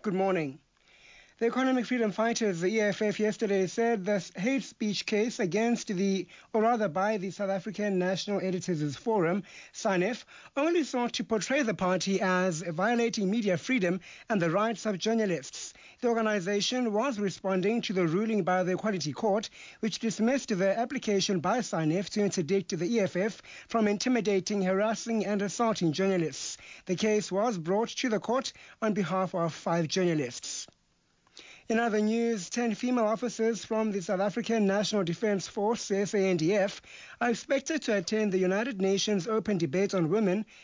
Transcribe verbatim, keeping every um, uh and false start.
Good morning. The Economic Freedom Fighters, the E F F, yesterday said the hate speech case against the, or rather by the South African National Editors Forum, SANEF, only sought to portray the party as violating media freedom and the rights of journalists. The organization was responding to the ruling by the Equality Court, which dismissed the application by SANEF to interdict the E F F from intimidating, harassing and assaulting journalists. The case was brought to the court on behalf of five journalists. In other news, ten female officers from the South African National Defence Force, S A N D F, are expected to attend the United Nations Open Debate on Women